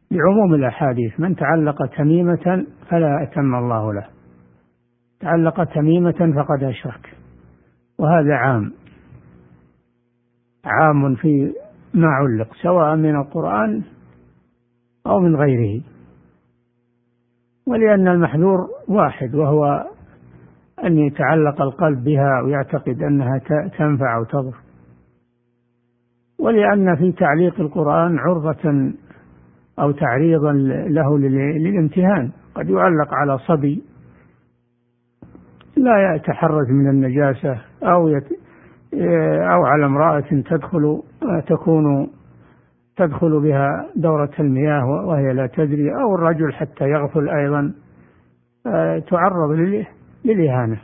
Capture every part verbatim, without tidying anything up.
بعموم الأحاديث: من تعلق تميمة فلا أتم الله له، تعلق تميمة فقد أشرك. وهذا عام عام في ما علق، سواء من القرآن أو من غيره. ولأن المحذور واحد، وهو أن يتعلق القلب بها ويعتقد أنها تنفع أو تضر. ولأن في تعليق القرآن عرضة أو تعريضا له للامتهان، قد يعلق على صبي لا يتحرز من النجاسة، أو يت أو على امرأة تدخل تكون تدخل بها دورة المياه وهي لا تدري، أو الرجل حتى يغفل أيضا تعرض للإهانة.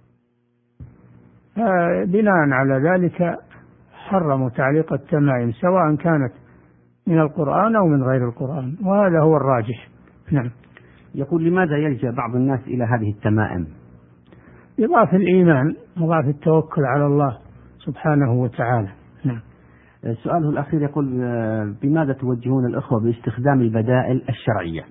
بناء على ذلك حرموا تعليق التمائم، سواء كانت من القرآن أو من غير القرآن، وهذا هو الراجح. نعم. يقول: لماذا يلجأ بعض الناس إلى هذه التمائم؟ يضاف الإيمان وضعف التوكل على الله سبحانه وتعالى. نعم. سؤاله الأخير يقول: بماذا توجهون الأخوة باستخدام البدائل الشرعية؟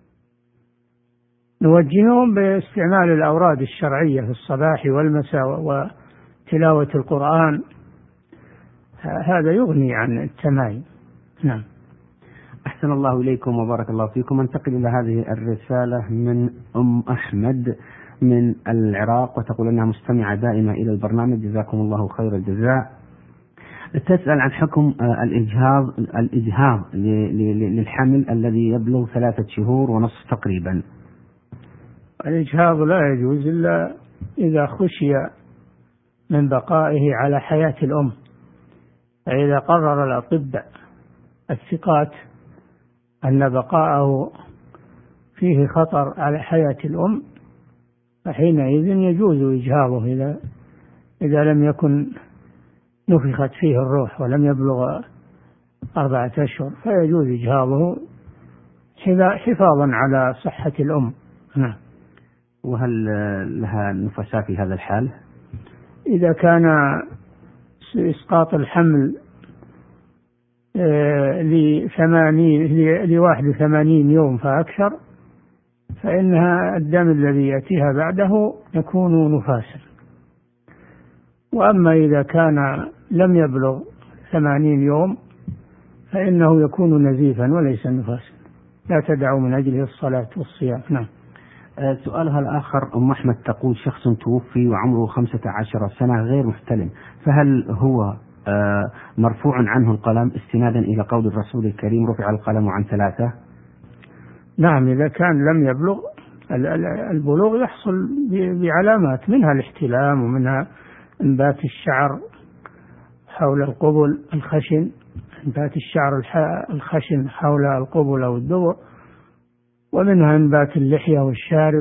نوجههم باستعمال الأوراد الشرعية في الصباح والمساء وتلاوة القرآن، هذا يغني عن التمائم. نعم. أحسن الله إليكم وبارك الله فيكم. انتقل إلى هذه الرسالة من أم أحمد من العراق، وتقول أنها مستمعة دائمة إلى البرنامج، جزاكم الله خير الجزاء. تسأل عن حكم الإجهاض الإجهاض للحمل الذي يبلغ ثلاثة شهور ونصف تقريبا. الإجهاض لا يجوز إلا إذا خشي من بقائه على حياة الأم، فإذا قرر الأطباء الثقات أن بقاءه فيه خطر على حياة الأم، فحينئذ يجوز إجهاضه إذا إذا لم يكن نفخت فيه الروح ولم يبلغ أربعة أشهر، فيجوز إجهاضه حفاظا على صحة الأم. نعم. وهل لها نفساء في هذا الحال؟ إذا كان إسقاط الحمل لثمانين لواحد وثمانين يوم فأكثر، فإنها الدم الذي يأتيها بعده يكون نفاسا. وأما إذا كان لم يبلغ ثمانين يوم فإنه يكون نزيفا وليس نفاسا، لا تدع من أجله الصلاة والصيام. نعم. سؤالها الآخر: أم أحمد تقول: شخص توفي وعمره خمسة عشر سنة غير محتلم، فهل هو مرفوع عنه القلم استنادا إلى قول الرسول الكريم: رفع القلم عن ثلاثة؟ نعم، إذا كان لم يبلغ. البلوغ يحصل بعلامات، منها الاحتلام، ومنها انبات الشعر حول القبل الخشن، انبات الشعر الخشن حول القبل أو الدبر، ومنها انبات اللحية والشارب،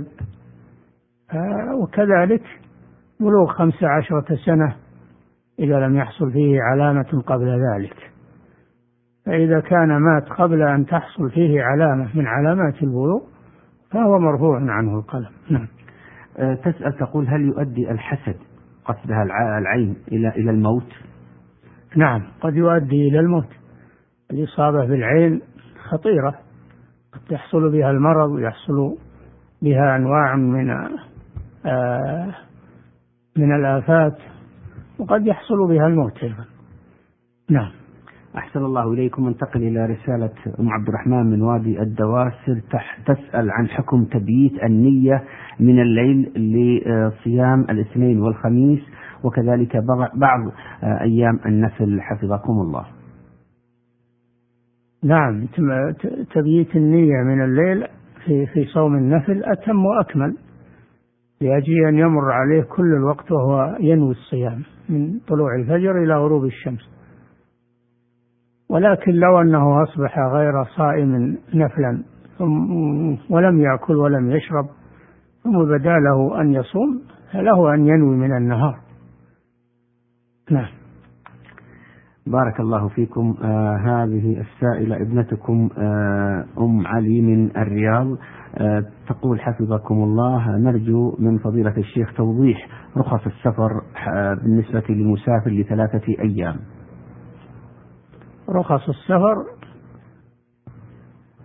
وكذلك بلوغ خمس عشرة سنة إذا لم يحصل فيه علامة قبل ذلك. فإذا كان مات قبل أن تحصل فيه علامة من علامات البلوغ فهو مرفوع عنه القلم. نعم. تسأل تقول: هل يؤدي الحسد قصدها العين إلى إلى الموت؟ نعم، قد يؤدي إلى الموت. الإصابة بالعين خطيرة، قد يحصل بها المرض ويحصل بها أنواع من آه من الآفات، وقد يحصل بها الموت أيضا. نعم. أحسن الله إليكم. انتقل إلى رسالة أم عبد الرحمن من وادي الدواسر، تسأل عن حكم تبييت النية من الليل لصيام الاثنين والخميس، وكذلك بعض أيام النفل حفظكم الله. نعم، تبييت النية من الليل في في صوم النفل أتم وأكمل، لأجل أن يمر عليه كل الوقت وهو ينوي الصيام من طلوع الفجر إلى غروب الشمس. ولكن لو أنه أصبح غير صائم نفلا ولم يأكل ولم يشرب ثم بدا له أن يصوم، فله أن ينوي من النهار. نعم. بارك الله فيكم. آه هذه السائلة ابنتكم آه أم علي من الرياض، آه تقول: حفظكم الله، نرجو من فضيلة الشيخ توضيح رخص السفر آه بالنسبة للمسافر لثلاثة أيام. رخص السفر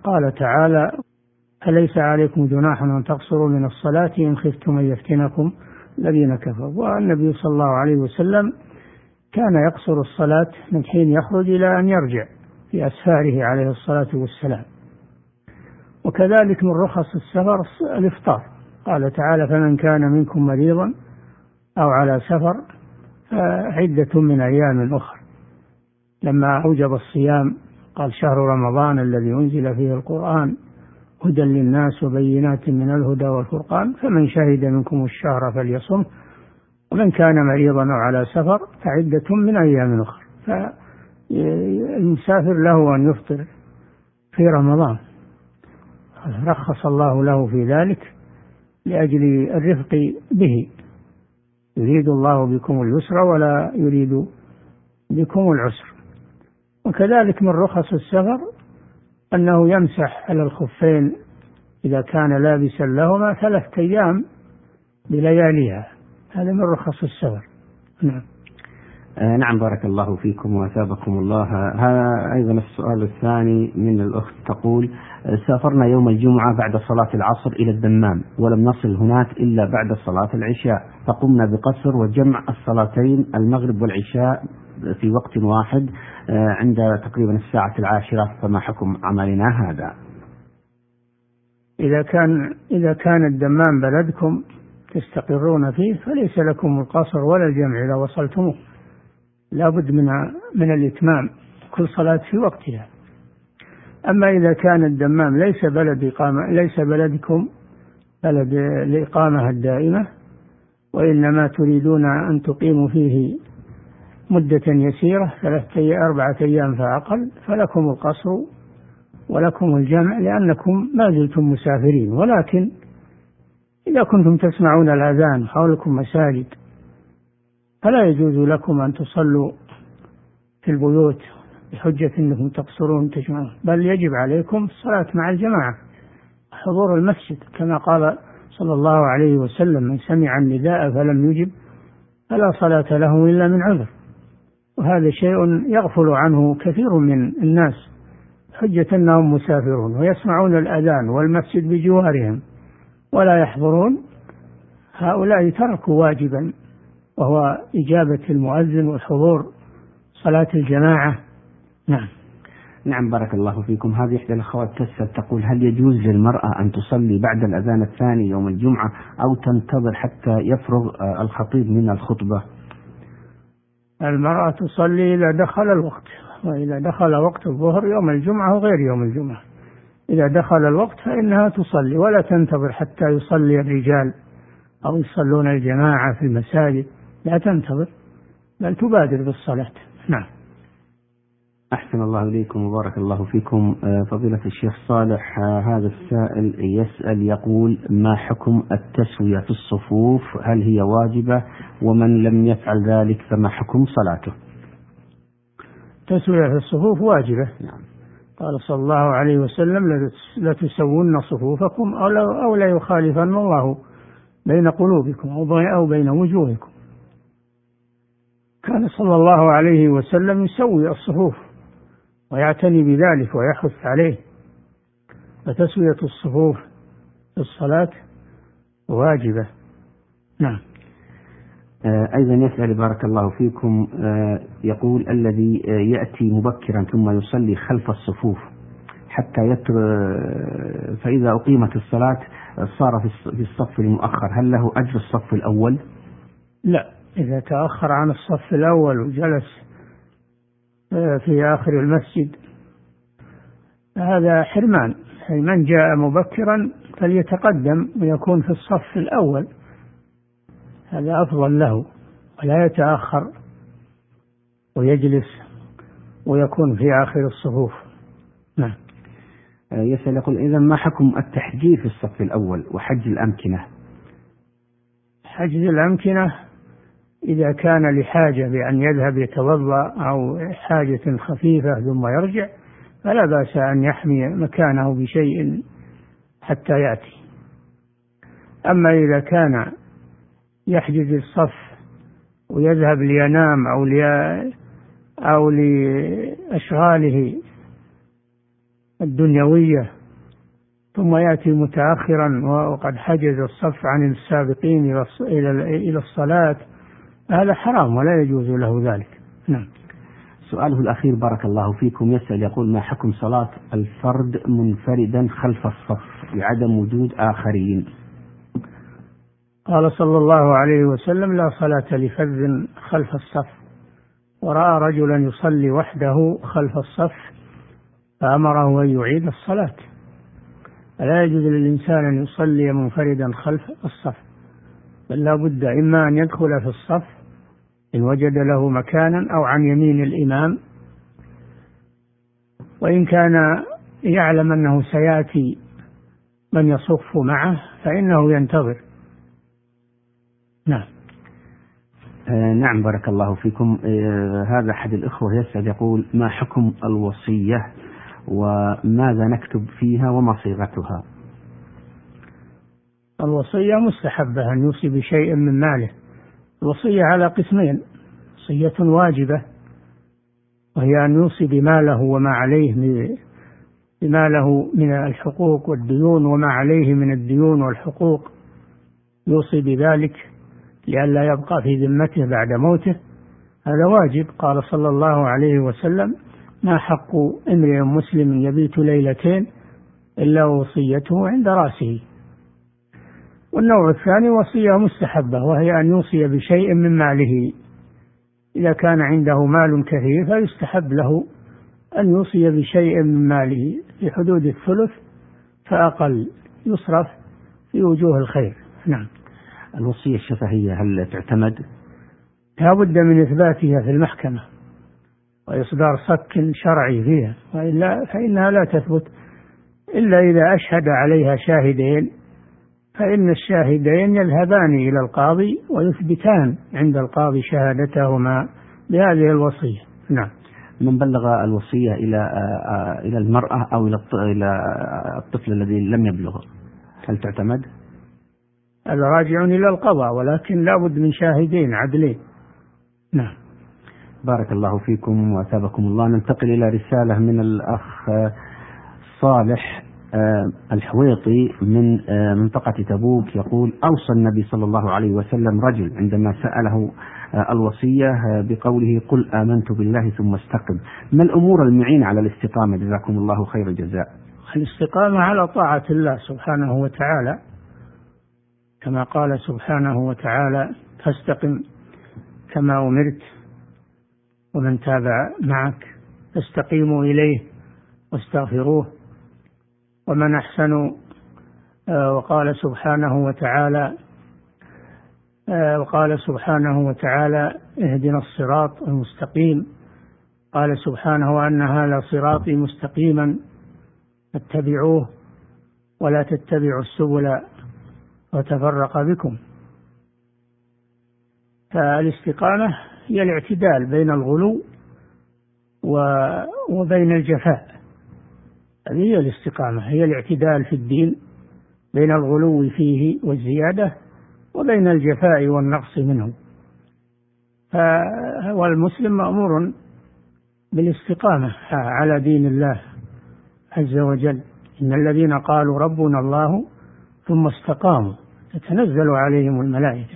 قال تعالى: أليس عليكم جناح أن تقصروا من الصلاة إن خفتم أن يفتنكم الذين كفروا. والنبي صلى الله عليه وسلم كان يقصر الصلاة من حين يخرج إلى أن يرجع في أسفاره عليه الصلاة والسلام. وكذلك من رخص السفر الإفطار، قال تعالى: فمن كان منكم مريضا أو على سفر فعدة من أيام أخرى. لما أوجب الصيام قال: شهر رمضان الذي أنزل فيه القرآن هدى للناس وبينات من الهدى والفرقان فمن شهد منكم الشهر فليصم ومن كان مريضا أو على سفر فعدة من أيام أخرى. فالمسافر له أن يفطر في رمضان، رخص الله له في ذلك لأجل الرفق به، يريد الله بكم اليسر ولا يريد بكم العسر. وكذلك من رخص السفر أنه يمسح على الخفين إذا كان لابسا لهما ثلاثة أيام بلياليها، هذا من رخص السفر. نعم. آه نعم، بارك الله فيكم وأثابكم الله. هذا أيضا السؤال الثاني من الأخت تقول: سافرنا يوم الجمعة بعد صلاة العصر إلى الدمام ولم نصل هناك إلا بعد صلاة العشاء، فقمنا بقصر وجمع الصلاتين المغرب والعشاء في وقت واحد عند تقريبا الساعة العاشرة، فما حكم عملنا هذا؟ إذا كان إذا كان الدمام بلدكم تستقرون فيه فليس لكم القصر ولا الجمع إذا وصلتموه، لا بد من من الإتمام، كل صلاة في وقتها. أما إذا كان الدمام ليس بلد إقامة ليس بلدكم بلد الإقامة الدائمة، وإنما تريدون أن تقيموا فيه مدة يسيرة ثلاثة أربعة أيام فأقل، فلكم القصر ولكم الجمع لأنكم ما زلتم مسافرين. ولكن إذا كنتم تسمعون الأذان حولكم مساجد فلا يجوز لكم أن تصلوا في البيوت بحجة أنكم تقصرون تجمعون، بل يجب عليكم الصلاة مع الجماعة، حضور المسجد، كما قال صلى الله عليه وسلم: من سمع النداء فلم يجب فلا صلاة له إلا من عذر. وهذا شيء يغفل عنه كثير من الناس حجة أنهم مسافرون ويسمعون الأذان والمسجد بجوارهم ولا يحضرون، هؤلاء تركوا واجبا وهو إجابة المؤذن والحضور صلاة الجماعة. نعم. نعم، بارك الله فيكم. هذه إحدى الأخوات تسأل تقول: هل يجوز للمرأة أن تصلي بعد الأذان الثاني يوم الجمعة أو تنتظر حتى يفرغ الخطيب من الخطبة؟ المرأة تصلي إذا دخل الوقت، وإذا دخل وقت الظهر يوم الجمعة وغير يوم الجمعة، إذا دخل الوقت فإنها تصلي ولا تنتظر حتى يصلي الرجال أو يصلون الجماعة في المساجد، لا تنتظر بل تبادر بالصلاة. نعم. أحسن الله إليكم وبارك الله فيكم. فضيلة الشيخ صالح، هذا السائل يسأل يقول: ما حكم التسوية في الصفوف؟ هل هي واجبة؟ ومن لم يفعل ذلك فما حكم صلاته؟ التسوية في الصفوف واجبة. نعم. قال صلى الله عليه وسلم: لتسون صفوفكم أو لا يخالفن الله بين قلوبكم أو بين وجوهكم. كان صلى الله عليه وسلم يسوي الصفوف ويعتني بذلك ويحث عليه، فتسوية الصفوف في الصلاة واجبة. نعم. أيضا يسأل بارك الله فيكم، يقول: الذي يأتي مبكرا ثم يصلي خلف الصفوف حتى يتر فإذا أقيمت الصلاة صار في الصف المؤخر، هل له أجر الصف الأول؟ لا، إذا تأخر عن الصف الأول وجلس في آخر المسجد هذا حرمان. من جاء مبكرا فليتقدم ويكون في الصف الأول، هذا أفضل له، ولا يتأخر ويجلس ويكون في آخر الصفوف. نعم. يسأل يقول: إذا ما حكم التحجير في الصف الأول وحجز الأمكنة؟ حجز الأمكنة إذا كان لحاجة بأن يذهب يتوضأ أو حاجة خفيفة ثم يرجع فلا بأس أن يحمي مكانه بشيء حتى يأتي. أما إذا كان يحجز الصف ويذهب لينام أو لي أو لأشغاله الدنيوية ثم يأتي متأخرا وقد حجز الصف عن السابقين إلى الصلاة، هذا حرام ولا يجوز له ذلك. نعم. سؤاله الأخير بارك الله فيكم يسأل يقول: ما حكم صلاة الفرد منفردا خلف الصف لعدم وجود آخرين؟ قال صلى الله عليه وسلم: لا صلاة لفرد خلف الصف، ورأى رجلا يصلي وحده خلف الصف فأمره أن يعيد الصلاة. فلا يجوز للإنسان أن يصلي منفردا خلف الصف، بل لا بد إما أن يدخل في الصف إن وجد له مكانا أو عن يمين الإمام، وإن كان يعلم أنه سيأتي من يصف معه فإنه ينتظر. نعم. آه نعم بارك الله فيكم. آه هذا أحد الإخوة يسأل يقول: ما حكم الوصية وماذا نكتب فيها وما صيغتها؟ الوصية مستحبة، أن يوصي بشيء من ماله. الوصية على قسمين: وصية واجبة وهي أن يوصي بماله وما عليه بما له من الحقوق والديون وما عليه من الديون والحقوق، يوصي بذلك لئلا يبقى في ذمته بعد موته، هذا واجب. قال صلى الله عليه وسلم: ما حق امرئ مسلم يبيت ليلتين إلا وصيته عند رأسه. والنوع الثاني وصية مستحبة، وهي أن يوصي بشيء من ماله. إذا كان عنده مال كثير فيستحب له أن يوصي بشيء من ماله في حدود الثلث فأقل، يصرف في وجوه الخير. نعم. الوصية الشفهية هل تعتمد؟ لا بد من إثباتها في المحكمة وإصدار صك شرعي فيها، وإلا فإنها لا تثبت إلا إذا أشهد عليها شاهدين، فإن الشاهدين يذهبان إلى القاضي ويثبتان عند القاضي شهادتهما بهذه الوصية. نعم. من بلغ الوصية إلى إلى المرأة أو إلى الطفل الذي لم يبلغ هل تعتمد؟ الراجع إلى القضاء، ولكن لا بد من شاهدين عدلين. نعم. بارك الله فيكم وأثابكم الله. ننتقل إلى رسالة من الأخ صالح الحويطي من منطقة تبوك، يقول: أوصى النبي صلى الله عليه وسلم رجل عندما سأله الوصية بقوله: قل آمنت بالله ثم استقم. ما الأمور المعين على الاستقامة جزاكم الله خير الجزاء؟ الاستقامة على طاعة الله سبحانه وتعالى، كما قال سبحانه وتعالى: فاستقم كما أمرت ومن تابع معك فاستقيموا إليه واستغفروه. ومن أحسن وقال سبحانه وتعالى وقال سبحانه وتعالى: اهدنا الصراط المستقيم. قال سبحانه: وأن هذا صراطي مستقيما فاتبعوه ولا تتبعوا السبل وتفرق بكم. فالاستقامة هي الاعتدال بين الغلو وبين الجفاء، هذه هي الاستقامة، هي الاعتدال في الدين بين الغلو فيه والزيادة وبين الجفاء والنقص منه. فهو المسلم مأمور بالاستقامة على دين الله عز وجل: إن الذين قالوا ربنا الله ثم استقاموا تتنزل عليهم الملائكة.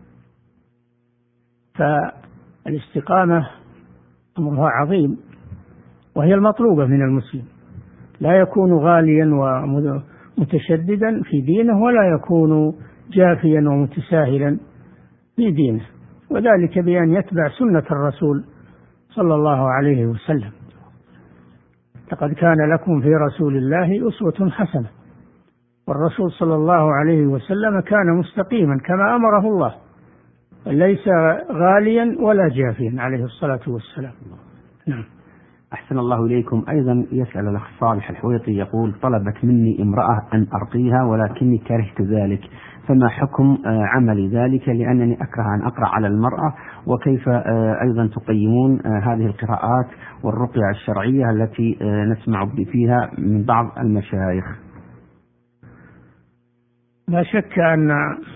فالاستقامة أمرها عظيم وهي المطلوبة من المسلم، لا يكون غاليا ومتشددا في دينه ولا يكون جافيا ومتساهلا في دينه، وذلك بأن يتبع سنة الرسول صلى الله عليه وسلم. لقد كان لكم في رسول الله أسوة حسنة، والرسول صلى الله عليه وسلم كان مستقيما كما أمره الله، ليس غاليا ولا جافيا عليه الصلاة والسلام. نعم. أحسن الله إليكم. أيضا يسأل الأخ صالح الحويطي يقول: طلبت مني امرأة أن أرقيها ولكني كرهت ذلك، فما حكم عمل ذلك لأنني أكره أن أقرأ على المرأة؟ وكيف أيضا تقيمون هذه القراءات والرقية الشرعية التي نسمع فيها من بعض المشايخ؟ لا شك أن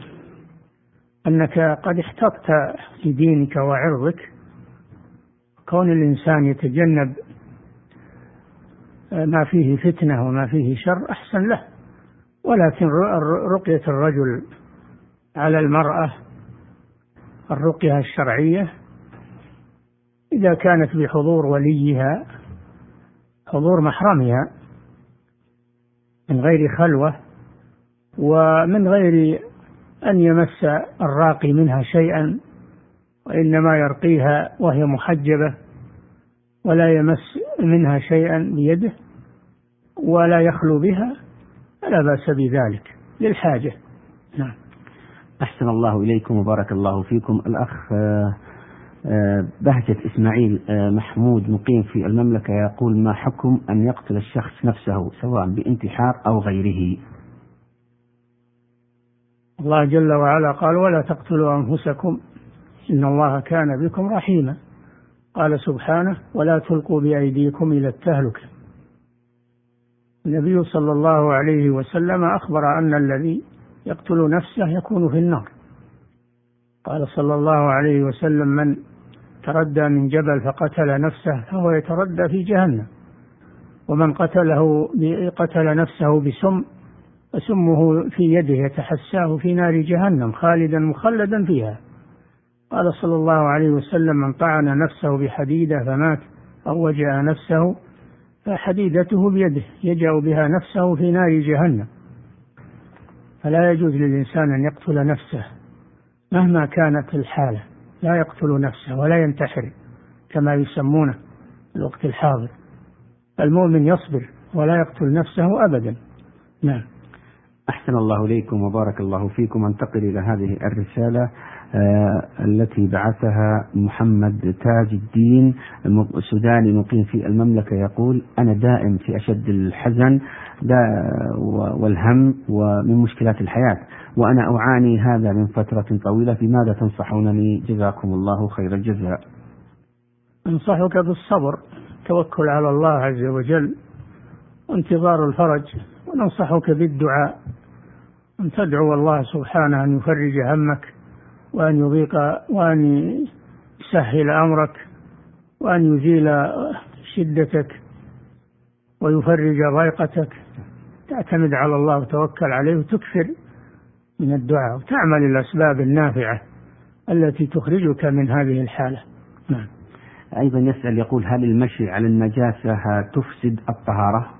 أنك قد احتطت في دينك وعرضك. كون الإنسان يتجنب ما فيه فتنة وما فيه شر أحسن له. ولكن رقية الرجل على المرأة الرقية الشرعية إذا كانت بحضور وليها، حضور محرمها، من غير خلوة ومن غير أن يمس الراقي منها شيئا، وإنما يرقيها وهي محجبة ولا يمس منها شيئا بيده ولا يخلو بها، فلا بأس بذلك للحاجة. نعم. أحسن الله إليكم وبارك الله فيكم. الأخ بهجة إسماعيل محمود مقيم في المملكة يقول: ما حكم أن يقتل الشخص نفسه سواء بانتحار أو غيره؟ الله جل وعلا قال: ولا تقتلوا أنفسكم إن الله كان بكم رحيما. قال سبحانه: ولا تلقوا بأيديكم إلى التهلكة. النبي صلى الله عليه وسلم أخبر أن الذي يقتل نفسه يكون في النار. قال صلى الله عليه وسلم: من تردى من جبل فقتل نفسه فهو يتردى في جهنم، ومن قتله قتل نفسه بسم فسمه في يده يتحساه في نار جهنم خالدا مخلدا فيها. قال صلى الله عليه وسلم: من طعن نفسه بحديدة فمات أو وجع نفسه فحديدته بيده يجأ بها نفسه في نار جهنم. فلا يجوز للإنسان أن يقتل نفسه مهما كانت الحالة، لا يقتل نفسه ولا ينتحر كما يسمونه في الوقت الحاضر. المؤمن يصبر ولا يقتل نفسه أبدا. نعم. أحسن الله إليكم وبارك الله فيكم. انتقل إلى هذه الرسالة آه التي بعثها محمد تاج الدين سوداني مقيم في المملكة يقول: أنا دائم في أشد الحزن والهم ومن مشكلات الحياة، وأنا أعاني هذا من فترة طويلة، بماذا تنصحونني جزاكم الله خير الجزاء؟ أنصحك بالصبر، توكل على الله عز وجل وانتظار الفرج، وننصحك بالدعاء، أن تدعو الله سبحانه أن يفرج همك وأن يضيق وأن يسهل أمرك وأن يزيل شدتك ويفرج ضيقتك. تعتمد على الله وتوكل عليه وتكثر من الدعاء وتعمل الأسباب النافعة التي تخرجك من هذه الحالة. نعم. أيضا يسأل يقول: هل المشي على النجاسة تفسد الطهارة؟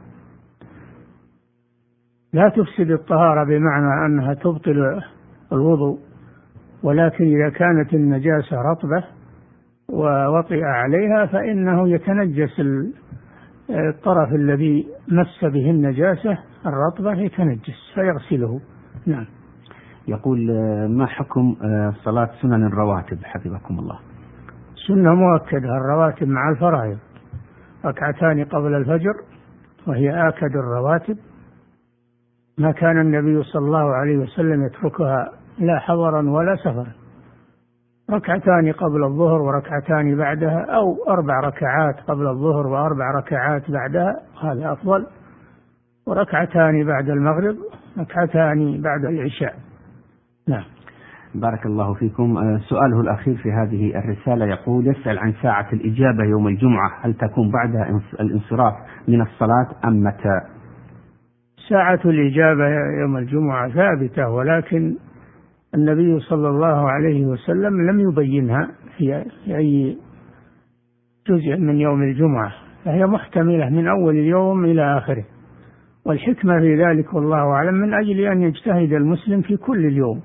لا تفسد الطهارة بمعنى أنها تبطل الوضوء، ولكن إذا كانت النجاسة رطبة ووطئ عليها فإنه يتنجس الطرف الذي مس به النجاسة الرطبة، يتنجس فيغسله. نعم. يقول: ما حكم صلاة سنن الرواتب حفظكم الله؟ سنة مؤكدة الرواتب مع الفرائض، ركعتان قبل الفجر وهي آكد الرواتب، ما كان النبي صلى الله عليه وسلم يتركها لا حضرا ولا سفرا. ركعتان قبل الظهر وركعتان بعدها، أو أربع ركعات قبل الظهر وأربع ركعات بعدها، هذا أفضل. وركعتان بعد المغرب، ركعتان بعد العشاء. نعم. بارك الله فيكم. سؤاله الأخير في هذه الرسالة يقول: يسأل عن ساعة الإجابة يوم الجمعة، هل تكون بعد الانصراف من الصلاة أم متى؟ ساعة الإجابة يوم الجمعة ثابتة، ولكن النبي صلى الله عليه وسلم لم يبينها في أي جزء من يوم الجمعة، فهي محتملة من أول اليوم إلى آخره، والحكمة في ذلك والله أعلم من أجل أن يجتهد المسلم في كل اليوم.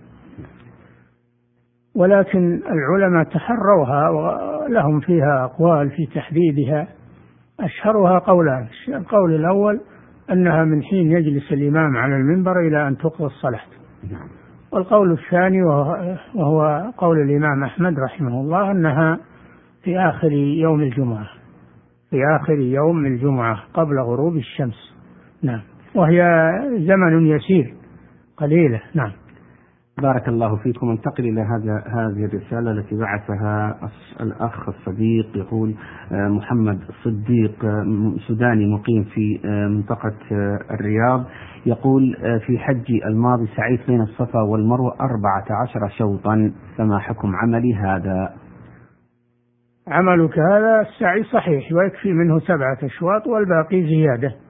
ولكن العلماء تحروها ولهم فيها أقوال في تحديدها، أشهرها قولان: القول الأول أنها من حين يجلس الإمام على المنبر إلى أن تقضى الصلاة، والقول الثاني وهو قول الإمام أحمد رحمه الله أنها في آخر يوم الجمعة، في آخر يوم الجمعة قبل غروب الشمس. نعم. وهي زمن يسير قليلة. نعم. بارك الله فيكم. انتقل إلى هذا هذه الرسالة التي بعثها الأخ الصديق يقول: محمد صديق سوداني مقيم في منطقة الرياض يقول: في حجي الماضي سعيت بين الصفا والمروة أربعة عشر شوطا، فما حكم عملي هذا؟ عملك هذا السعي صحيح ويكفي منه سبعة أشواط والباقي زيادة.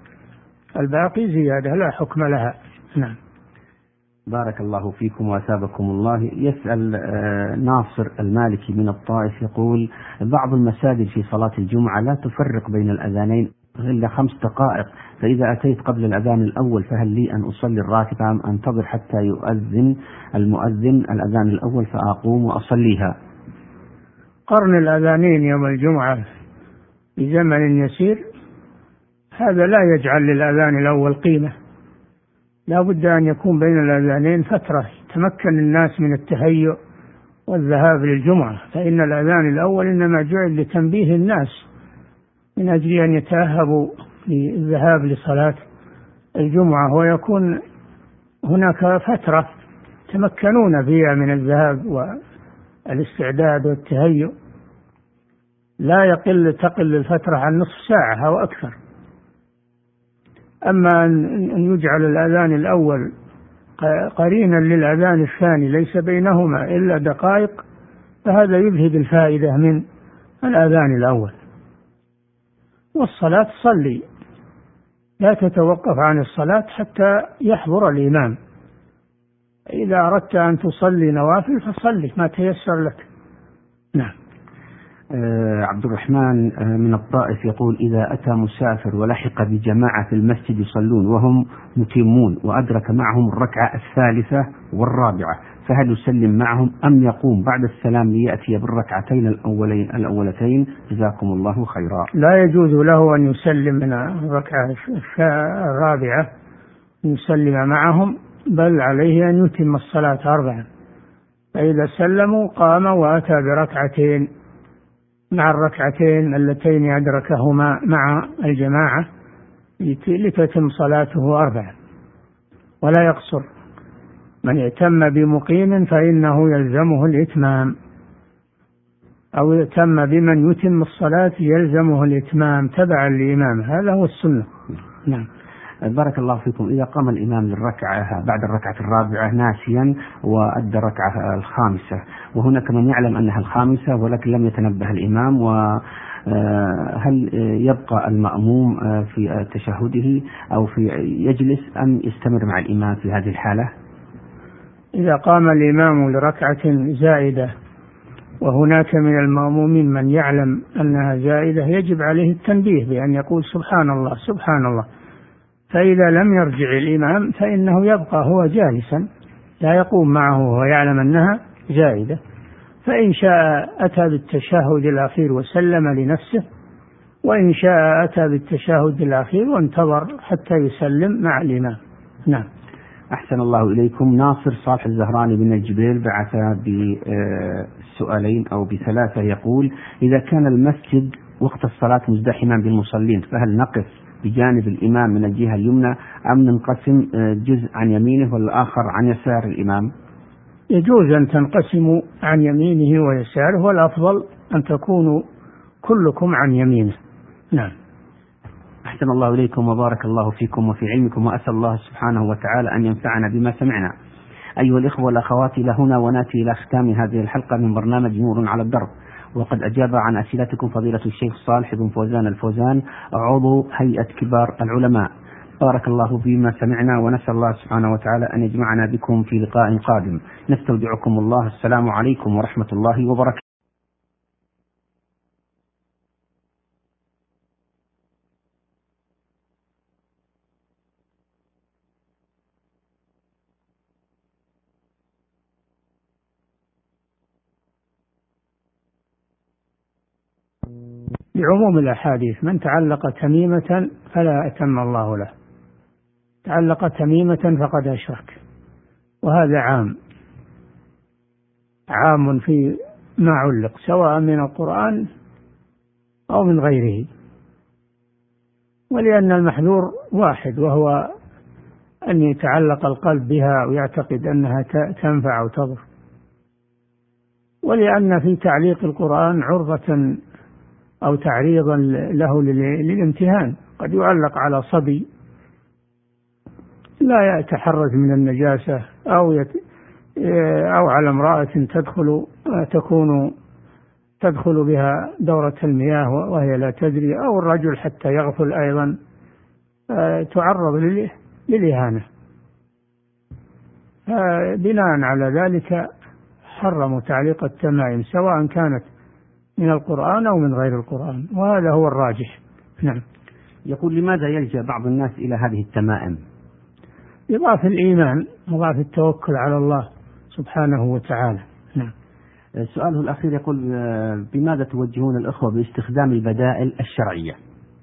الباقي زيادة لا حكم لها. نعم. بارك الله فيكم وأثابكم الله. يسأل ناصر المالكي من الطائف يقول: بعض المساجد في صلاة الجمعة لا تفرق بين الأذانين إلا خمس دقائق، فإذا أتيت قبل الأذان الأول فهل لي أن أصلي الراتبة أم أنتظر حتى يؤذن المؤذن الأذان الأول فأقوم وأصليها؟ قرن الأذانين يوم الجمعة بزمن يسير هذا لا يجعل للأذان الأول قيمة، لا بد أن يكون بين الأذانين فترة يتمكن الناس من التهيؤ والذهاب للجمعة، فإن الأذان الأول إنما جعل لتنبيه الناس من أجل أن يتأهبوا للذهاب لصلاة الجمعة، ويكون هناك فترة يتمكنون فيها من الذهاب والاستعداد والتهيؤ، لا يقل تقل الفترة عن نصف ساعة أو أكثر. أما أن يجعل الأذان الأول قرينا للأذان الثاني ليس بينهما إلا دقائق فهذا يذهب الفائدة من الأذان الأول. والصلاة صلي، لا تتوقف عن الصلاة حتى يحضر الإمام، إذا أردت أن تصلي نوافل فصلي ما تيسر لك. نعم. آه عبد الرحمن آه من الطائف يقول: إذا أتى مسافر ولحق بجماعة في المسجد يصلون وهم متمون وأدرك معهم الركعة الثالثة والرابعة، فهل يسلم معهم أم يقوم بعد السلام ليأتي بالركعتين الأولين الأولتين؟ جزاكم الله خيرا. لا يجوز له أن يسلم من الركعة الرابعة يسلم معهم، بل عليه أن يتم الصلاة أربعا، فإذا سلموا قام وأتى بركعتين مع الركعتين اللتين أدركهما مع الجماعة لتتم صلاته أربعا، ولا يقصر. من ائتم بمقيم فإنه يلزمه الإتمام، أو ائتم بمن يتم الصلاة يلزمه الإتمام تبعا لإمام، هذا هو السنة. نعم. بارك الله فيكم. إذا قام الإمام للركعة بعد الركعة الرابعة ناسيا وأدى الركعة الخامسة، وهناك من يعلم أنها الخامسة ولكن لم يتنبه الإمام، وهل يبقى المأموم في تشهده أو في يجلس أم يستمر مع الإمام في هذه الحالة؟ إذا قام الإمام لركعة زائدة وهناك من المأمومين من يعلم أنها زائدة يجب عليه التنبيه بأن يقول سبحان الله سبحان الله، فإذا لم يرجع الإمام فإنه يبقى هو جالسا لا يقوم معه وهو يعلم أنها زائدة، فإن شاء أتى بالتشهد الأخير وسلم لنفسه، وإن شاء أتى بالتشهد الأخير وانتظر حتى يسلم مع الإمام. نعم. أحسن الله إليكم. ناصر صالح الزهراني بن الجبيل بعث بسؤالين أو بثلاثة، يقول: إذا كان المسجد وقت الصلاة مزدحما بالمصلين فهل نقف بجانب الإمام من الجهة اليمنى أم ننقسم جزء عن يمينه والآخر عن يسار الإمام؟ يجوز أن تنقسموا عن يمينه ويساره، والأفضل أن تكونوا كلكم عن يمينه. نعم. أحسن الله إليكم وبارك الله فيكم وفي علمكم، وأسأل الله سبحانه وتعالى أن ينفعنا بما سمعنا. أيها الإخوة والأخوات، إلى هنا ونأتي إلى ختام هذه الحلقة من برنامج نور على الدرب، وقد أجاب عن أسئلتكم فضيلة الشيخ صالح بن فوزان الفوزان عضو هيئة كبار العلماء. بارك الله بما سمعنا، ونسأل الله سبحانه وتعالى أن يجمعنا بكم في لقاء قادم. نستودعكم الله. السلام عليكم ورحمة الله وبركاته. بعموم الأحاديث: من تعلق تميمة فلا أتم الله له، تعلق تميمة فقد أشرك، وهذا عام عام في ما علق سواء من القرآن أو من غيره، ولأن المحذور واحد وهو أن يتعلق القلب بها ويعتقد أنها تنفع أو تضر، ولأن في تعليق القرآن عرضة أو تعريضا له للامتهان، قد يعلق على صبي لا يتحرز من النجاسة أو يت أو على امرأة تدخل تكون تدخل بها دورة المياه وهي لا تدري، أو الرجل حتى يغفل أيضا تعرض للإهانة. بناء على ذلك حرموا تعليق التمائم سواء كانت من القرآن أو من غير القرآن، وهذا هو الراجح. نعم. يقول: لماذا يلجأ بعض الناس إلى هذه التمائم؟ لضعف الإيمان وضعف التوكل على الله سبحانه وتعالى. نعم. سؤاله الأخير يقول: بماذا توجهون الأخوة باستخدام البدائل الشرعية؟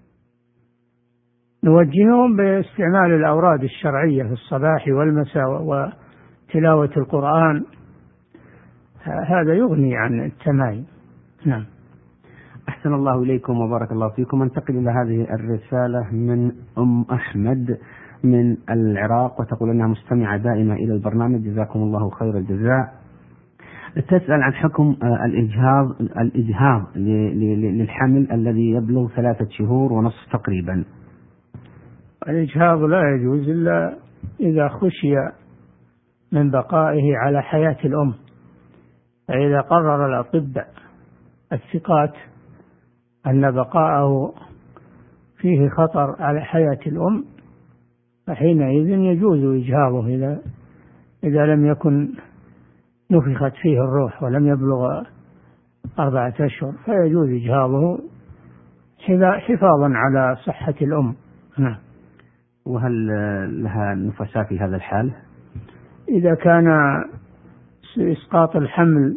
نوجههم باستعمال الأوراد الشرعية في الصباح والمساء وتلاوة القرآن، هذا يغني عن التمائم. نعم. أحسن الله إليكم وبارك الله فيكم. انتقل إلى هذه الرسالة من أم أحمد من العراق، وتقول أنها مستمعة دائمة إلى البرنامج، جزاكم الله خير الجزاء. تسأل عن حكم الإجهاض الإجهاض للحمل الذي يبلغ ثلاثة شهور ونصف تقريبا. الإجهاض لا يجوز إلا إذا خشي من بقائه على حياة الأم، فإذا قرر الأطباء الثقات أن بقاءه فيه خطر على حياة الأم فحينئذ يجوز إجهاضه إذا إذا لم يكن نفخت فيه الروح ولم يبلغ أربعة أشهر، فيجوز إجهاضه حفاظا على صحة الأم. نعم. وهل لها نفساء في هذا الحال؟ إذا كان إسقاط الحمل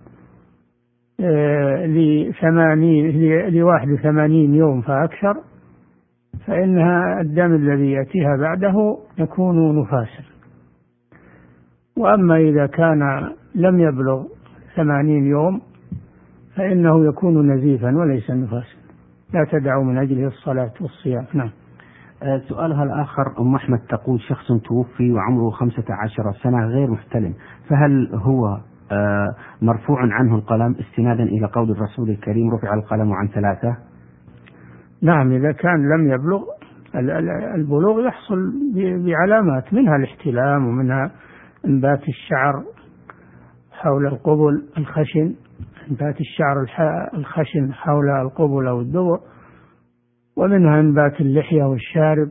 لثمانين لواحد وثمانين يوم فأكثر فإنها الدم الذي يأتيها بعده يكون نفاسا. وأما إذا كان لم يبلغ ثمانين يوم فإنه يكون نزيفا وليس نفاسا، لا تدع من أجله الصلاة والصيام. نعم. سؤالها الآخر أم أحمد تقول: شخص توفي وعمره خمسة عشر سنة غير محتلم، فهل هو مرفوع عنه القلم استنادا إلى قول الرسول الكريم: رفع القلم عن ثلاثة؟ نعم، إذا كان لم يبلغ. البلوغ يحصل بعلامات، منها الاحتلام ومنها انبات الشعر حول القبل الخشن، انبات الشعر الخشن حول القبل أو الدبر، ومنها انبات اللحية والشارب،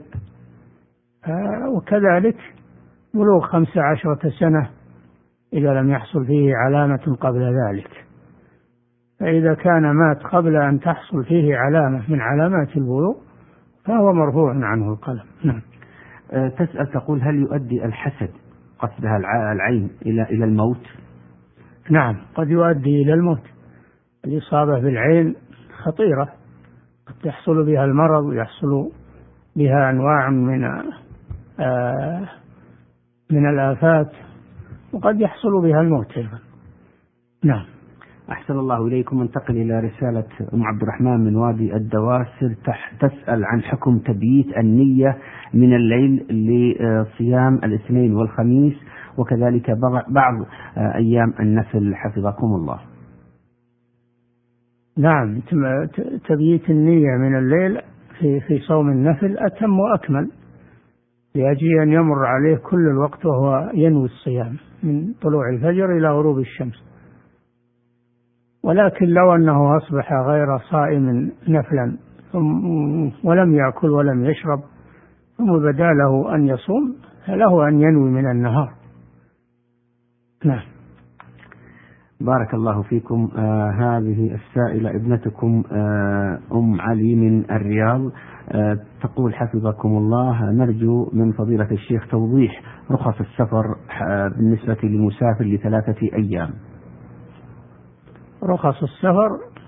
وكذلك بلوغ خمس عشرة سنة إذا لم يحصل فيه علامة قبل ذلك. فإذا كان مات قبل أن تحصل فيه علامة من علامات البلوغ فهو مرفوع عنه القلم. نعم. تسأل تقول: هل يؤدي الحسد قصدها العين إلى إلى الموت؟ نعم، قد يؤدي إلى الموت. الإصابة بالعين خطيرة، قد يحصل بها المرض ويحصل بها أنواع من آه من الآفات، وقد يحصل بها الموت أيضا. نعم. أحسن الله إليكم. انتقل إلى رسالة أم عبد الرحمن من وادي الدواسر، تسأل عن حكم تبييت النية من الليل لصيام الاثنين والخميس، وكذلك بعض أيام النفل حفظكم الله. نعم، تبييت النية من الليل في في صوم النفل أتم وأكمل، لأجل أن يمر عليه كل الوقت وهو ينوي الصيام من طلوع الفجر إلى غروب الشمس. ولكن لو أنه أصبح غير صائم نفلا ولم يأكل ولم يشرب ثم بدا له أن يصوم فله أن ينوي من النهار. نعم. بارك الله فيكم. آه هذه السائلة ابنتكم آه أم علي من الرياض، آه تقول: حفظكم الله، نرجو من فضيلة الشيخ توضيح رخص السفر آه بالنسبة للمسافر لثلاثة أيام. رخص السفر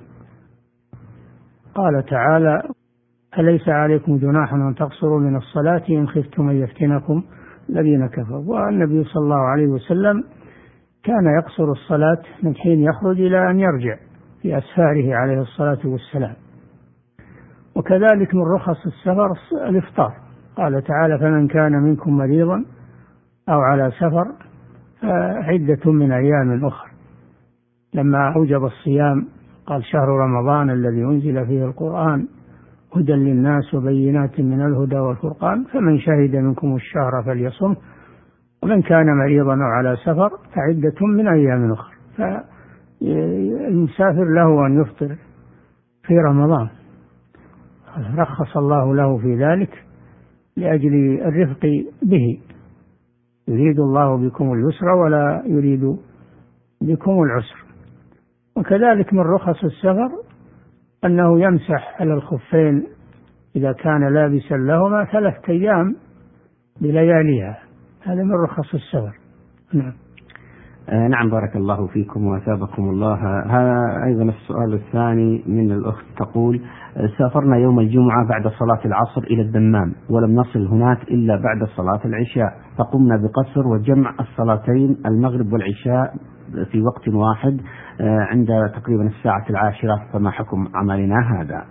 قال تعالى: أليس عليكم جناح أن تقصروا من الصلاة إن خفتم أن يفتنكم الذين كفروا. والنبي صلى الله عليه وسلم كان يقصر الصلاة من حين يخرج إلى أن يرجع في أسفاره عليه الصلاة والسلام. وكذلك من رخص السفر الإفطار، قال تعالى: فمن كان منكم مريضا أو على سفر فعدة من أيام أخرى. لما أوجب الصيام قال: شهر رمضان الذي أنزل فيه القرآن هدى للناس وبينات من الهدى والفرقان فمن شهد منكم الشهر فليصم ومن كان مريضا أو على سفر فعدة من أيام أخرى. فالمسافر له أن يفطر في رمضان، رخص الله له في ذلك لأجل الرفق به، يريد الله بكم اليسر ولا يريد بكم العسر. وكذلك من رخص السفر أنه يمسح على الخفين إذا كان لابسا لهما ثلاثة أيام بلياليها، هذا من رخص السفر. نعم. آه نعم، بارك الله فيكم وأثابكم الله. هذا أيضا السؤال الثاني من الأخت تقول: سافرنا يوم الجمعة بعد صلاة العصر إلى الدمام ولم نصل هناك إلا بعد صلاة العشاء، فقمنا بقصر وجمع الصلاتين المغرب والعشاء في وقت واحد آه عند تقريبا الساعة العاشرة، فما حكم عملنا هذا؟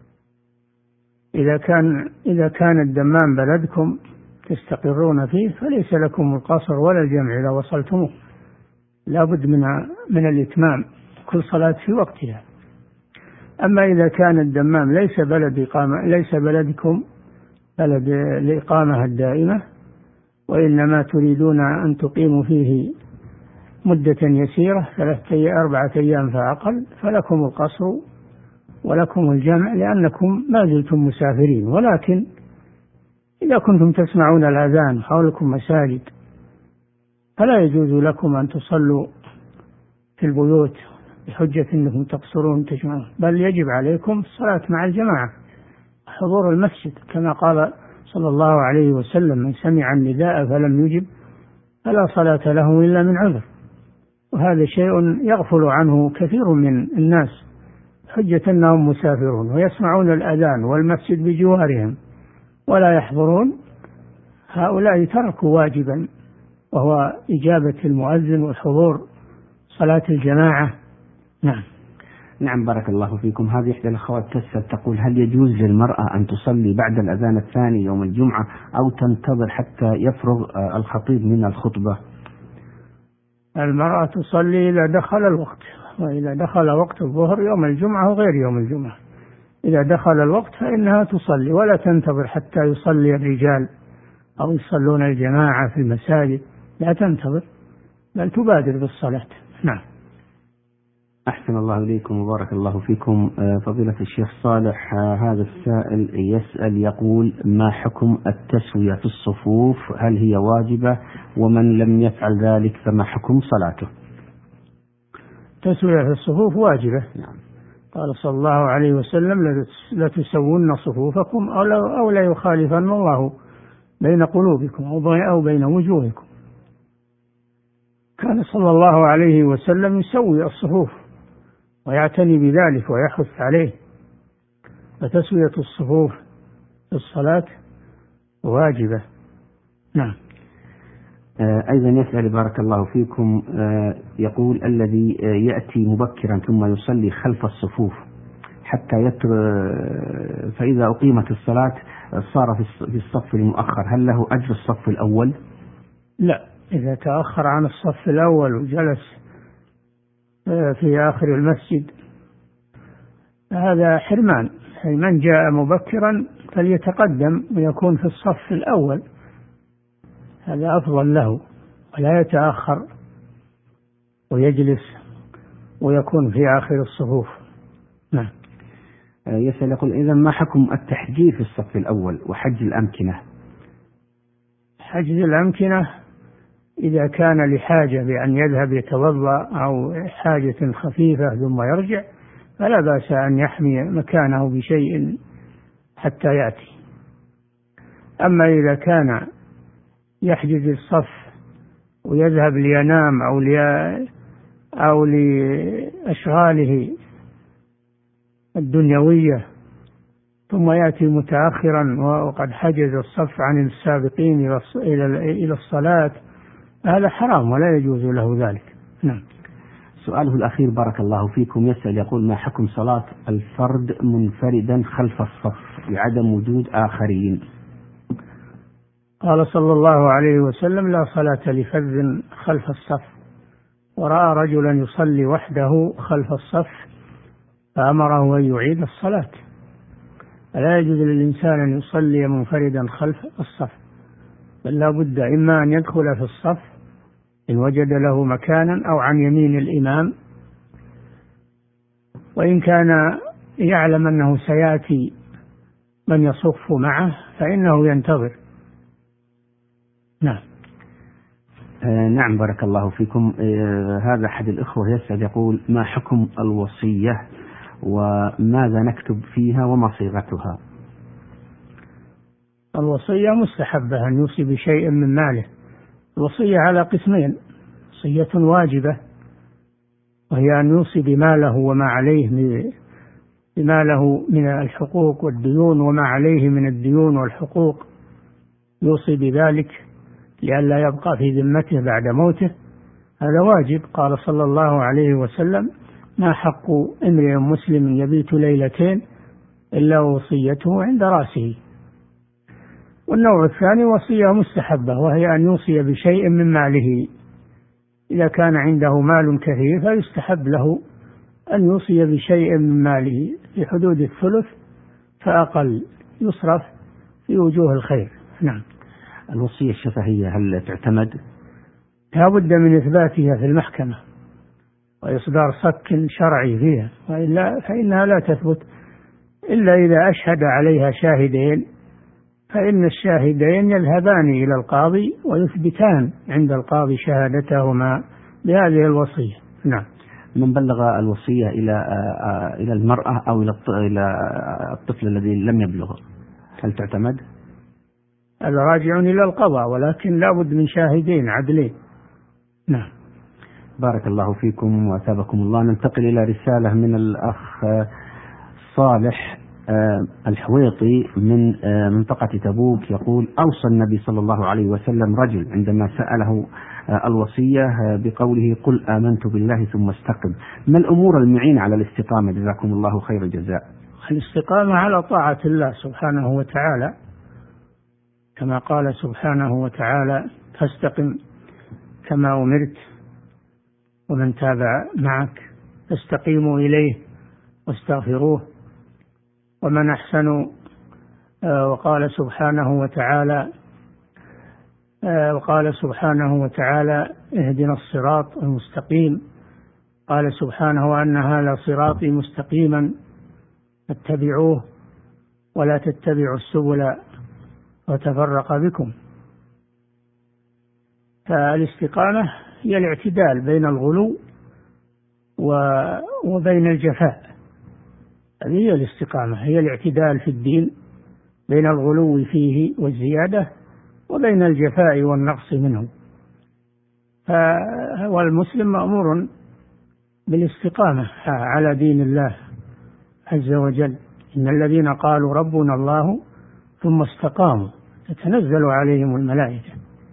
إذا كان إذا كان الدمام بلدكم تستقرون فيه فليس لكم القصر ولا الجمع إذا وصلتموه، لا بد من من الإتمام، كل صلاة في وقتها. أما إذا كان الدمام ليس بلد إقامة ليس بلدكم بلد الإقامة الدائمة، وإنما تريدون أن تقيموا فيه مدة يسيرة ثلاثة أربعة أيام فأقل، فلكم القصر ولكم الجمع لأنكم ما زلتم مسافرين. ولكن إذا كنتم تسمعون الأذان حولكم مساجد فلا يجوز لكم أن تصلوا في البيوت بحجة أنكم تقصرون تجمعون، بل يجب عليكم الصلاة مع الجماعة، حضور المسجد، كما قال صلى الله عليه وسلم: من سمع النداء فلم يجب فلا صلاة له إلا من عذر. وهذا شيء يغفل عنه كثير من الناس حجة أنهم مسافرون ويسمعون الأذان والمسجد بجوارهم ولا يحضرون، هؤلاء تركوا واجبا وهو إجابة المؤذن والحضور صلاة الجماعة. نعم. نعم، بارك الله فيكم. هذه إحدى الأخوات تسأل تقول: هل يجوز للمرأة أن تصلي بعد الأذان الثاني يوم الجمعة أو تنتظر حتى يفرغ الخطيب من الخطبة؟ المرأة تصلي إذا دخل الوقت، وإذا دخل وقت الظهر يوم الجمعة وغير يوم الجمعة، إذا دخل الوقت فإنها تصلي ولا تنتظر حتى يصلي الرجال أو يصلون الجماعة في المساجد، لا تنتظر بل تبادر بالصلاة. نعم. أحسن الله إليكم وبارك الله فيكم. فضيلة الشيخ صالح، هذا السائل يسأل يقول: ما حكم التسوية في الصفوف؟ هل هي واجبة؟ ومن لم يفعل ذلك فما حكم صلاته؟ التسوية في الصفوف واجبة. نعم. قال صلى الله عليه وسلم: لتسون صفوفكم أو لا يخالفن الله بين قلوبكم أو بين وجوهكم. كان صلى الله عليه وسلم يسوي الصفوف ويعتني بذلك ويحث عليه، فتسوية الصفوف في الصلاة واجبة. نعم. أيضا يسأل بارك الله فيكم، يقول: الذي يأتي مبكرا ثم يصلي خلف الصفوف حتى يتر فإذا أقيمت الصلاة صار في الصف المؤخر، هل له أجر الصف الأول؟ لا، إذا تأخر عن الصف الأول وجلس في آخر المسجد هذا حرمان. من جاء مبكرا فليتقدم ويكون في الصف الأول، هذا أفضل له، ولا يتأخر ويجلس ويكون في آخر الصفوف. نعم. يسأل يقول: إذا ما حكم التحجير في الصف الأول وحجز الأمكنة؟ حجز الأمكنة إذا كان لحاجة بأن يذهب يتوضأ أو حاجة خفيفة ثم يرجع فلا بأس أن يحمي مكانه بشيء حتى يأتي. أما إذا كان يحجز الصف ويذهب لينام أو لي أو لأشغاله الدنيوية ثم يأتي متأخرا وقد حجز الصف عن السابقين إلى الصلاة، هذا حرام ولا يجوز له ذلك. نعم. سؤاله الأخير بارك الله فيكم يسأل يقول: ما حكم صلاة الفرد منفردا خلف الصف لعدم وجود آخرين؟ قال صلى الله عليه وسلم: لا صلاة لفرد خلف الصف. ورأى رجلا يصلي وحده خلف الصف فأمره أن يعيد الصلاة. فلا يجوز للإنسان أن يصلي منفردا خلف الصف، بل لا بد إما أن يدخل في الصف إن وجد له مكانا أو عن يمين الإمام، وإن كان يعلم أنه سيأتي من يصف معه فإنه ينتظر. نعم. آه نعم بارك الله فيكم. آه هذا أحد الإخوة يسأل يقول: ما حكم الوصية وماذا نكتب فيها وما صيغتها؟ الوصية مستحبة، أن يوصي بشيء من ماله. الوصية على قسمين: وصية واجبة وهي أن يوصي بماله وما عليه بما له من الحقوق والديون وما عليه من الديون والحقوق، يوصي بذلك لئلا يبقى في ذمته بعد موته، هذا واجب. قال صلى الله عليه وسلم: ما حق امرئ مسلم يبيت ليلتين إلا وصيته عند رأسه. والنوع الثاني وصية مستحبة، وهي أن يوصي بشيء من ماله. إذا كان عنده مال كثير فيستحب له أن يوصي بشيء من ماله في حدود الثلث فأقل، يصرف في وجوه الخير. نعم. الوصية الشفهية هل تعتمد؟ لا بد من إثباتها في المحكمة وإصدار صك شرعي فيها، وإلا فإنها لا تثبت إلا إذا أشهد عليها شاهدين، فإن الشاهدين يذهبان إلى القاضي ويثبتان عند القاضي شهادتهما بهذه الوصية. نعم. من بلغ الوصية إلى إلى المرأة أو إلى الطفل الذي لم يبلغ هل تعتمد؟ هذا راجع إلى القضاء، ولكن لا بد من شاهدين عدلين. نعم. بارك الله فيكم وأثابكم الله. ننتقل إلى رسالة من الأخ صالح الحويطي من منطقة تبوك، يقول: أوصى النبي صلى الله عليه وسلم رجل عندما سأله الوصية بقوله: قل آمنت بالله ثم استقم. ما الأمور المعينة على الاستقامة جزاكم الله خير الجزاء؟ الاستقامة على طاعة الله سبحانه وتعالى، كما قال سبحانه وتعالى: فاستقم كما أمرت ومن تابع معك فاستقيموا إليه واستغفروه. ومن أحسن وقال سبحانه وتعالى وقال سبحانه وتعالى: اهدنا الصراط المستقيم. قال سبحانه: وأن هذا صراطي مستقيما فاتبعوه ولا تتبعوا السبل وتفرق بكم. فالاستقامة هي الاعتدال بين الغلو وبين الجفاء. هذه هي الاستقامة، هي الاعتدال في الدين بين الغلو فيه والزيادة وبين الجفاء والنقص منه. والمسلم مأمور بالاستقامة على دين الله عز وجل. إن الذين قالوا ربنا الله ثم استقاموا تتنزل عليهم الملائكة.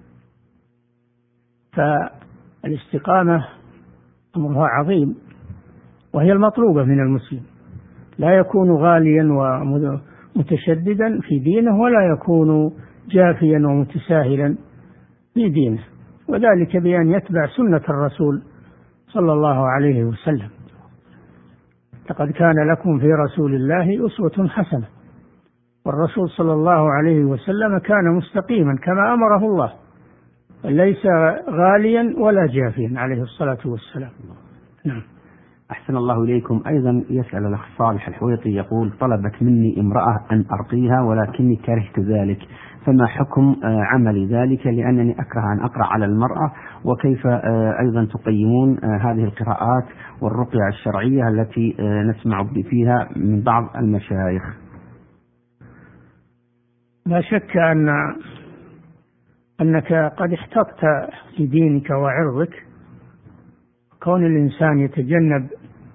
فالاستقامة أمرها عظيم، وهي المطلوبة من المسلم. لا يكون غاليا ومتشددا في دينه، ولا يكون جافيا ومتساهلا في دينه، وذلك بأن يتبع سنة الرسول صلى الله عليه وسلم. لقد كان لكم في رسول الله أسوة حسنة. والرسول صلى الله عليه وسلم كان مستقيما كما أمره الله، ليس غاليا ولا جافيا عليه الصلاة والسلام. نعم. أحسن الله إليكم. أيضا يسأل الأخ صالح الحويطي يقول: طلبت مني امرأة أن أرقيها ولكني كرهت ذلك، فما حكم عمل ذلك لأنني أكره أن أقرأ على المرأة؟ وكيف أيضا تقيمون هذه القراءات والرقية الشرعية التي نسمع فيها من بعض المشايخ؟ لا شك أن أنك قد احتطت في دينك وعرضك. كون الإنسان يتجنب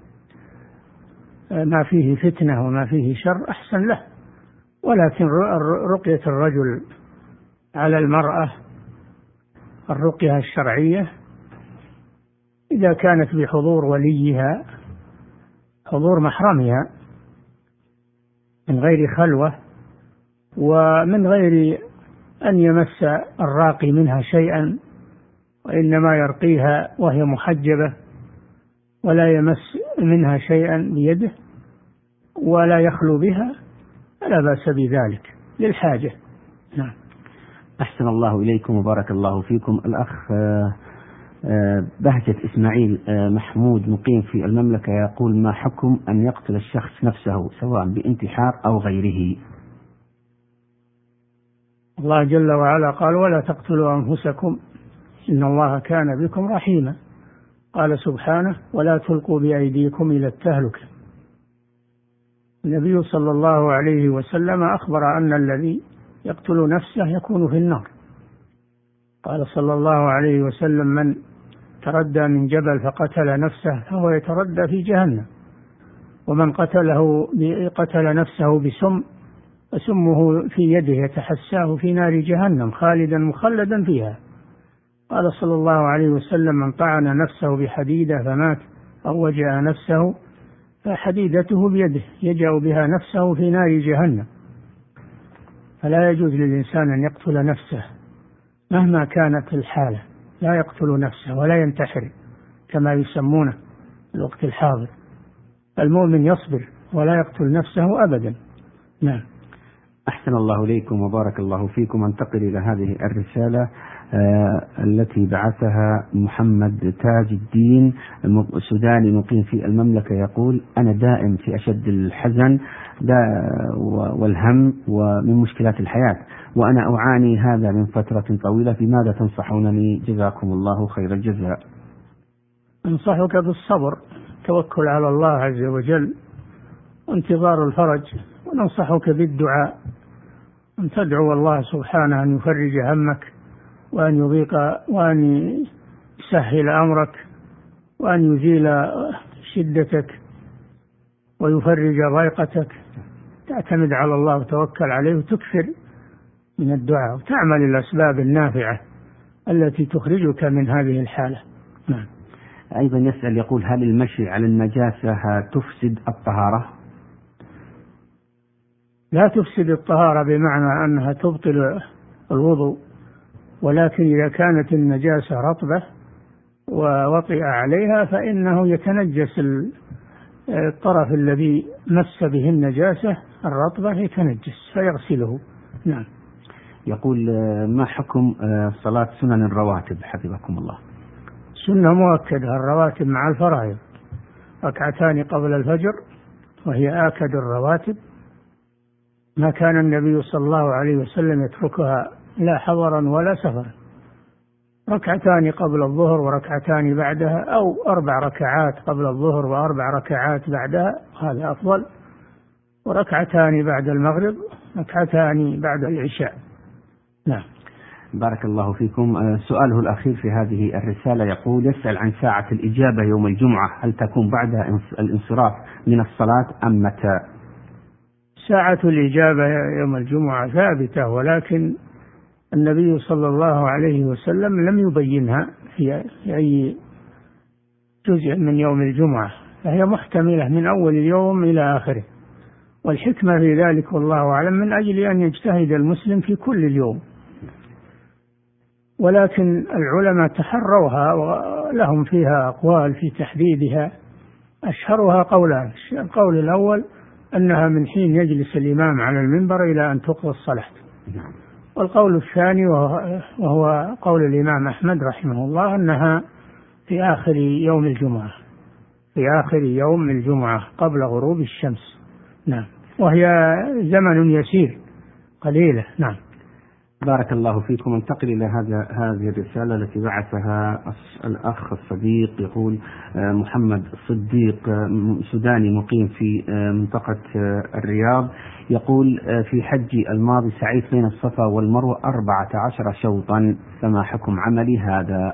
ما فيه فتنة وما فيه شر أحسن له، ولكن رقية الرجل على المرأة الرقية الشرعية إذا كانت بحضور وليها، حضور محرمها، من غير خلوة ومن غير أن يمس الراقي منها شيئا، وإنما يرقيها وهي محجبة ولا يمس منها شيئا بيده ولا يخلو بها، فلا بأس بذلك للحاجة. نعم. أحسن الله إليكم وبارك الله فيكم. الأخ بهجة إسماعيل محمود مقيم في المملكة يقول: ما حكم أن يقتل الشخص نفسه سواء بانتحار أو غيره؟ الله جل وعلا قال ولا تقتلوا أنفسكم إن الله كان بكم رحيما. قال سبحانه ولا تلقوا بأيديكم إلى التهلكة. النبي صلى الله عليه وسلم أخبر أن الذي يقتل نفسه يكون في النار. قال صلى الله عليه وسلم من تردى من جبل فقتل نفسه فهو يتردى في جهنم، ومن قتله قتل نفسه بسم فسمه في يده يتحساه في نار جهنم خالدا مخلدا فيها. قال صلى الله عليه وسلم من طعن نفسه بحديدة فمات أو وجع نفسه فحديدته بيده يجأ بها نفسه في نار جهنم. فلا يجوز للإنسان أن يقتل نفسه مهما كانت الحالة، لا يقتل نفسه ولا ينتحر كما يسمونه الوقت الحاضر. المؤمن يصبر ولا يقتل نفسه أبدا. نعم. أحسن الله إليكم وبارك الله فيكم. أنتقل إلى هذه الرسالة آه التي بعثها محمد تاج الدين سوداني مقيم في المملكة. يقول أنا دائم في أشد الحزن والهم ومن مشكلات الحياة، وأنا أعاني هذا من فترة طويلة، بماذا تنصحونني جزاكم الله خير الجزاء؟ أنصحك بالصبر، توكل على الله عز وجل وانتظار الفرج، وننصحك بالدعاء أن تدعو الله سبحانه أن يفرج همك وأن يضيق وأن يسهل أمرك وأن يزيل شدتك ويفرج ضيقتك. تعتمد على الله وتوكل عليه وتكثر من الدعاء وتعمل الأسباب النافعة التي تخرجك من هذه الحالة. نعم. أيضا يسأل يقول هل المشي على النجاسة تفسد الطهارة؟ لا تفسد الطهارة بمعنى أنها تبطل الوضوء، ولكن إذا كانت النجاسة رطبة ووطئ عليها فإنه يتنجس الطرف الذي مس به النجاسة الرطبة يتنجس فيغسله. نعم. يقول ما حكم صلاة سنن الرواتب حفظكم الله؟ سنة مؤكدة الرواتب مع الفرائض، ركعتان قبل الفجر وهي آكد الرواتب، ما كان النبي صلى الله عليه وسلم يتركها لا حضرا ولا سفرا. ركعتان قبل الظهر وركعتان بعدها، أو أربع ركعات قبل الظهر وأربع ركعات بعدها، هذا أفضل. وركعتان بعد المغرب، ركعتان بعد العشاء. نعم. بارك الله فيكم. سؤاله الأخير في هذه الرسالة يقول يسأل عن ساعة الإجابة يوم الجمعة، هل تكون بعد الانصراف من الصلاة أم متى؟ ساعة الإجابة يوم الجمعة ثابتة، ولكن النبي صلى الله عليه وسلم لم يبينها في أي جزء من يوم الجمعة، فهي محتملة من أول اليوم إلى آخره، والحكمة في ذلك والله أعلم من أجل أن يجتهد المسلم في كل اليوم. ولكن العلماء تحروها ولهم فيها أقوال في تحديدها، أشهرها قولان. القول الأول أنها من حين يجلس الإمام على المنبر إلى أن تقضى الصلاة، والقول الثاني وهو قول الإمام أحمد رحمه الله أنها في آخر يوم الجمعة، في آخر يوم الجمعة قبل غروب الشمس. نعم. وهي زمن يسير قليلة. نعم. بارك الله فيكم. انتقل إلى هذا هذه الرسالة التي بعثها الأخ الصديق. يقول محمد صديق سوداني مقيم في منطقة الرياض. يقول في حجي الماضي سعيت بين الصفا والمروة أربعة عشر شوطا، فما حكم عملي هذا؟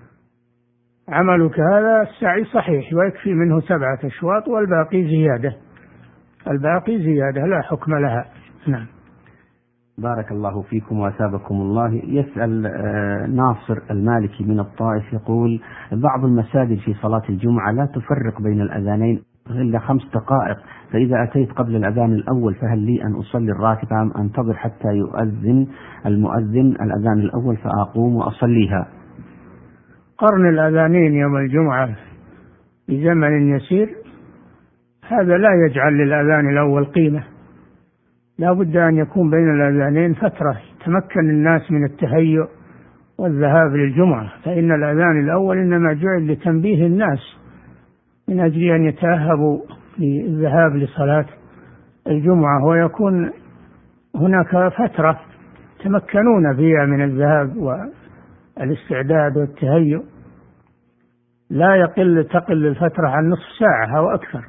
عملك هذا السعي صحيح ويكفي منه سبعة أشواط والباقي زيادة، الباقي زيادة لا حكم لها. نعم. بارك الله فيكم وأثابكم الله. يسأل ناصر المالكي من الطائف يقول بعض المساجد في صلاة الجمعة لا تفرق بين الأذانين إلا خمس دقائق، فإذا أتيت قبل الأذان الأول فهل لي أن أصلي الراتبة أم أنتظر حتى يؤذن المؤذن الأذان الأول فأقوم وأصليها؟ قرن الأذانين يوم الجمعة بزمن يسير هذا لا يجعل للأذان الأول قيمة، لا بد أن يكون بين الأذانين فترة تمكن الناس من التهيؤ والذهاب للجمعة، فإن الأذان الأول إنما جعل لتنبيه الناس من أجل أن يتأهبوا للذهاب لصلاة الجمعة، ويكون هناك فترة يتمكنون فيها من الذهاب والاستعداد والتهيؤ. لا يقل تقل الفترة عن نصف ساعة أو أكثر.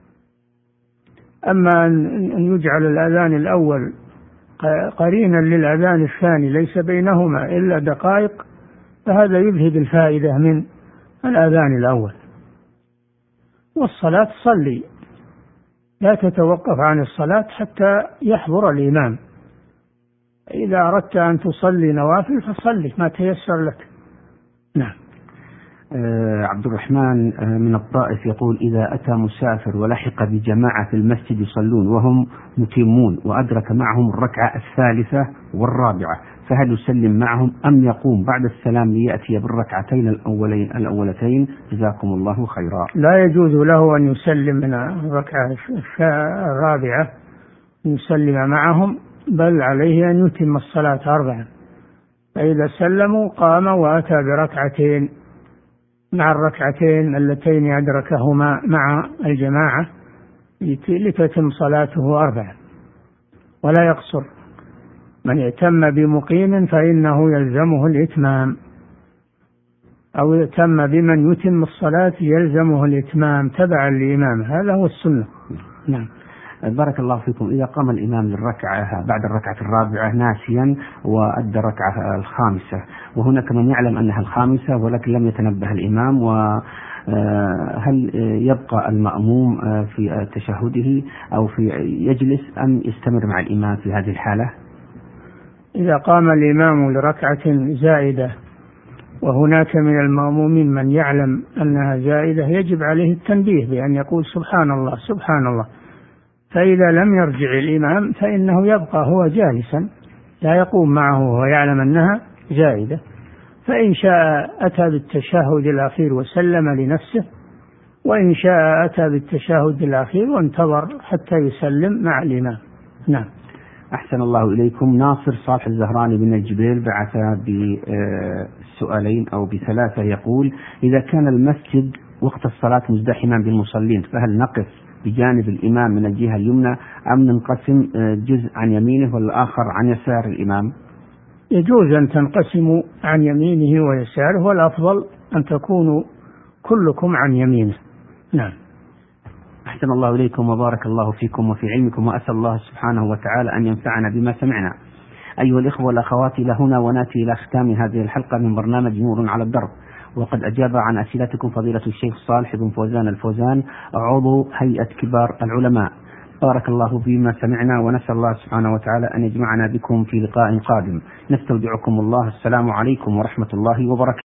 أما أن يجعل الأذان الأول قرينا للأذان الثاني ليس بينهما إلا دقائق، فهذا يذهب الفائدة من الأذان الأول. والصلاة صلي، لا تتوقف عن الصلاة حتى يحضر الإمام. إذا أردت أن تصلي نوافل فصلي ما تيسر لك. نعم. آه عبد الرحمن آه من الطائف يقول: إذا أتى مسافر ولحق بجماعة في المسجد يصلون وهم متمون وأدرك معهم الركعة الثالثة والرابعة، فهل يسلم معهم أم يقوم بعد السلام ليأتي بالركعتين الأولين الأولتين؟ جزاكم الله خيرا. لا يجوز له أن يسلم من الركعة الرابعة يسلم معهم، بل عليه أن يتم الصلاة أربعا، فإذا سلموا قام وأتى بركعتين مع الركعتين اللتين أدركهما مع الجماعة لتتم صلاته أربعا ولا يقصر. من ائتم بمقيم فإنه يلزمه الإتمام، أو ائتم بمن يتم الصلاة يلزمه الإتمام تبعا لإمامه، هذا هو السنة. نعم. بارك الله فيكم. إذا قام الإمام للركعة بعد الركعة الرابعة ناسيا وأدى الركعة الخامسة، وهناك من يعلم أنها الخامسة ولكن لم يتنبه الإمام، وهل يبقى المأموم في تشهده أو في يجلس أم يستمر مع الإمام في هذه الحالة؟ إذا قام الإمام لركعة زائدة وهناك من المأمومين من يعلم أنها زائدة يجب عليه التنبيه بأن يقول سبحان الله سبحان الله، فإذا لم يرجع الإمام فإنه يبقى هو جالسا لا يقوم معه وهو يعلم أنها زائدة، فإن شاء أتى بالتشهد الأخير وسلم لنفسه، وإن شاء أتى بالتشهد الأخير وانتظر حتى يسلم مع الإمام. نعم. أحسن الله إليكم. ناصر صالح الزهراني بن الجبيل بعث بسؤالين أو بثلاثة، يقول: إذا كان المسجد وقت الصلاة مزدحما بالمصلين فهل نقف بجانب الإمام من الجهة اليمنى أم ننقسم جزء عن يمينه والآخر عن يسار الإمام؟ يجوز أن تنقسموا عن يمينه ويساره، والأفضل أن تكونوا كلكم عن يمينه. نعم. أحسن الله إليكم وبارك الله فيكم وفي علمكم، وأسأل الله سبحانه وتعالى أن ينفعنا بما سمعنا. أيها الإخوة والأخوات، إلى هنا ونأتي إلى ختام هذه الحلقة من برنامج نور على الدرب، وقد أجاب عن أسئلتكم فضيلة الشيخ صالح بن فوزان الفوزان عضو هيئة كبار العلماء. بارك الله بما سمعنا، ونسأل الله سبحانه وتعالى أن يجمعنا بكم في لقاء قادم. نستودعكم الله. السلام عليكم ورحمة الله وبركاته.